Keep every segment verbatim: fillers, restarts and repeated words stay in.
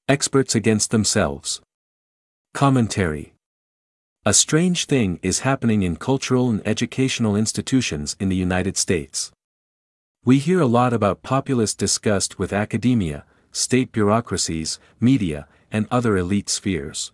Experts against themselves. Commentary. A strange thing is happening in cultural and educational institutions in the United States. We hear a lot about populist disgust with academia, state bureaucracies, media, and other elite spheres.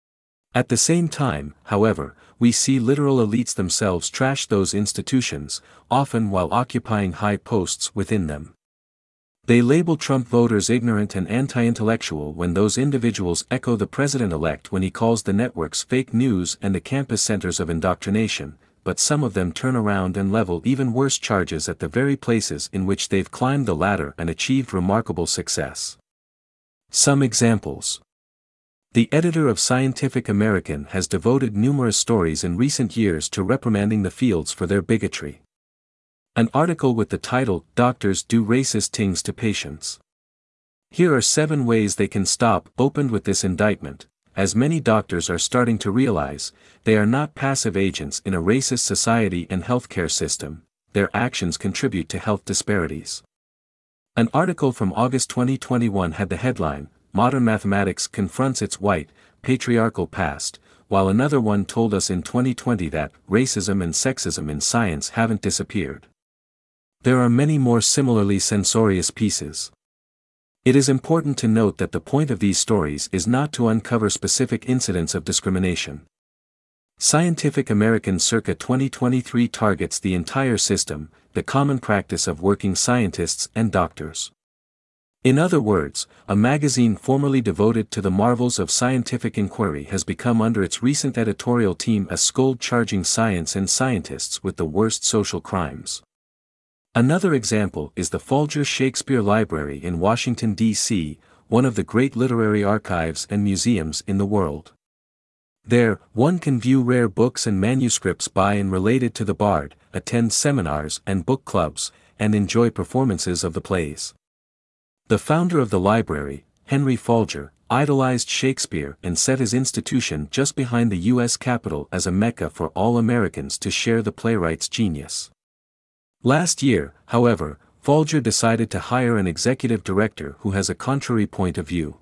At the same time, however, we see literal elites themselves trash those institutions, often while occupying high posts within them. They label Trump voters ignorant and anti-intellectual when those individuals echo the president-elect when he calls the networks fake news and the campus centers of indoctrination, but some of them turn around and level even worse charges at the very places in which they've climbed the ladder and achieved remarkable success. Some examples. The editor of Scientific American has devoted numerous stories in recent years to reprimanding the fields for their bigotry. An article with the title, "Doctors Do Racist Things to Patients." Here are seven ways they can stop, opened with this indictment. As many doctors are starting to realize, they are not passive agents in a racist society and healthcare system. Their actions contribute to health disparities. An article from August twenty twenty-one had the headline, "Modern Mathematics Confronts Its White, Patriarchal Past," while another one told us in twenty twenty that racism and sexism in science haven't disappeared. There are many more similarly censorious pieces. It is important to note that the point of these stories is not to uncover specific incidents of discrimination. Scientific American circa twenty twenty-three targets the entire system, the common practice of working scientists and doctors. In other words, a magazine formerly devoted to the marvels of scientific inquiry has become under its recent editorial team a scold charging science and scientists with the worst social crimes. Another example is the Folger Shakespeare Library in Washington, D C, one of the great literary archives and museums in the world. There, one can view rare books and manuscripts by and related to the Bard, attend seminars and book clubs, and enjoy performances of the plays. The founder of the library, Henry Folger, idolized Shakespeare and set his institution just behind the U S Capitol as a mecca for all Americans to share the playwright's genius. Last year, however, Folger decided to hire an executive director who has a contrary point of view.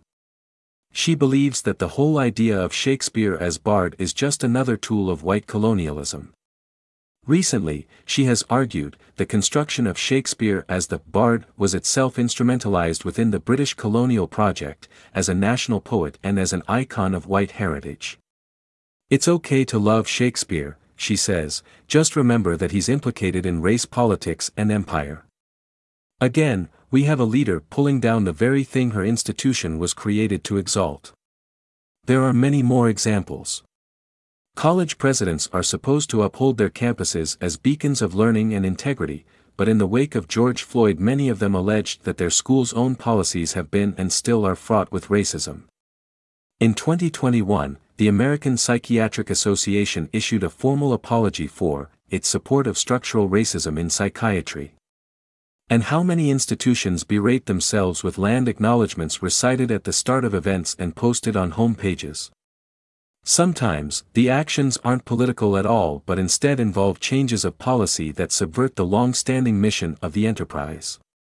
She believes that the whole idea of Shakespeare as Bard is just another tool of white colonialism. Recently, she has argued, the construction of Shakespeare as the Bard was itself instrumentalized within the British colonial project, as a national poet and as an icon of white heritage. It's okay to love Shakespeare, she says, just remember that he's implicated in race politics and empire. Again, we have a leader pulling down the very thing her institution was created to exalt. There are many more examples. College presidents are supposed to uphold their campuses as beacons of learning and integrity, but in the wake of George Floyd many of them alleged that their school's own policies have been and still are fraught with racism. In twenty twenty-one, the American Psychiatric Association issued a formal apology for its support of structural racism in psychiatry. And how many institutions berate themselves with land acknowledgments recited at the start of events and posted on home pages? Sometimes, the actions aren't political at all but instead involve changes of policy that subvert the long-standing mission of the enterprise.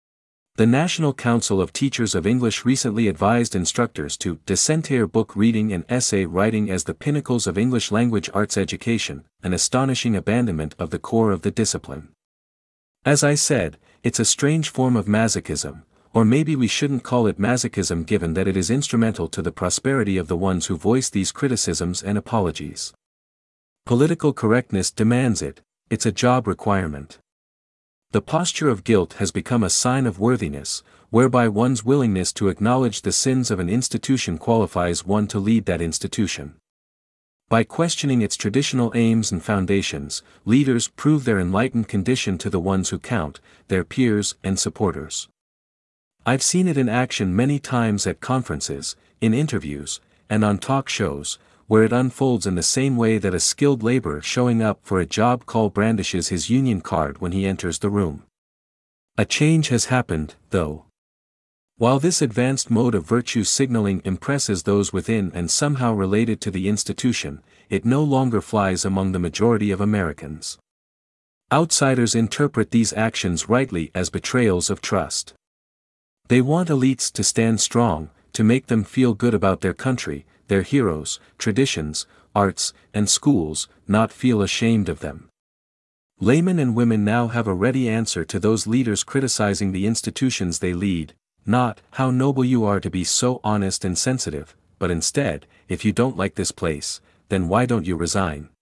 The National Council of Teachers of English recently advised instructors to discentre book reading and essay writing as the pinnacles of English language arts education, an astonishing abandonment of the core of the discipline. As I said, it's a strange form of masochism, or maybe we shouldn't call it masochism given that it is instrumental to the prosperity of the ones who voice these criticisms and apologies. Political correctness demands it, it's a job requirement. The posture of guilt has become a sign of worthiness, whereby one's willingness to acknowledge the sins of an institution qualifies one to lead that institution. By questioning its traditional aims and foundations, leaders prove their enlightened condition to the ones who count, their peers and supporters. I've seen it in action many times at conferences, in interviews, and on talk shows, where it unfolds in the same way that a skilled laborer showing up for a job call brandishes his union card when he enters the room. A change has happened, though. While this advanced mode of virtue signaling impresses those within and somehow related to the institution, it no longer flies among the majority of Americans. Outsiders interpret these actions rightly as betrayals of trust. They want elites to stand strong, to make them feel good about their country, their heroes, traditions, arts, and schools, not feel ashamed of them. Laymen and women now have a ready answer to those leaders criticizing the institutions they lead, not, how noble you are to be so honest and sensitive, but instead, if you don't like this place, then why don't you resign?